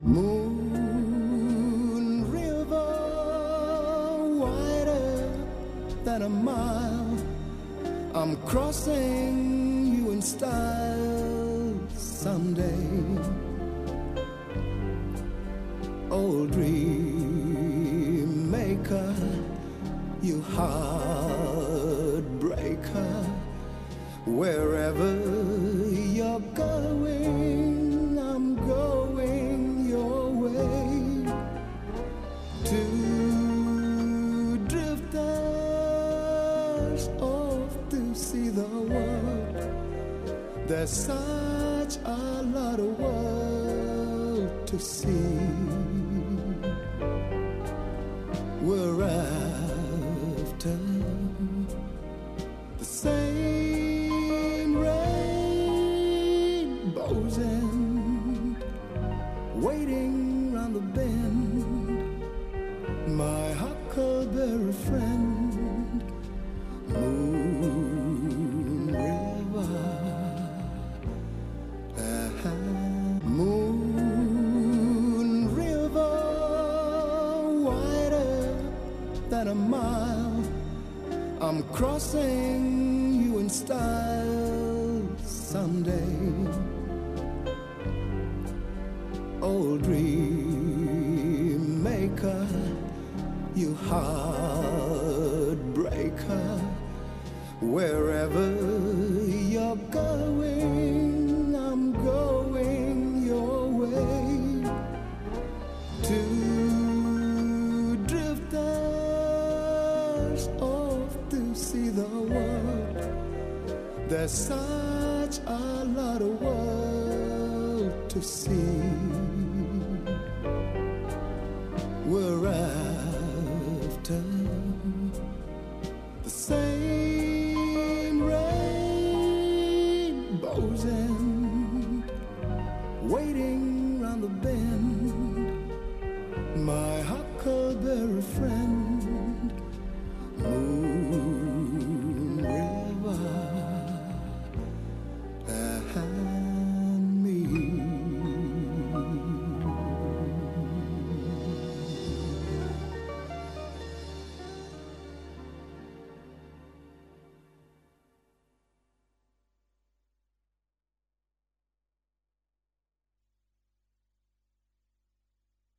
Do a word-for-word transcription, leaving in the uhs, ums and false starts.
Moon River, wider than a mile, I'm crossing you in style someday. Old dream maker, you heartbreaker, wherever you're going, I'm going your way. Two drifters off to see the world. There's such a lot of world to see. We're after the same rainbows and waiting round the bend. My huckleberry friend, Moon River. Uh-huh. Moon River, wider than a mile, I'm crossing you in style someday. Old dream maker, you heartbreaker, wherever you're going, I'm going your way. Two drifters off to see the world. There's such a lot of world to see. We're after the same rainbows and waiting round the bend.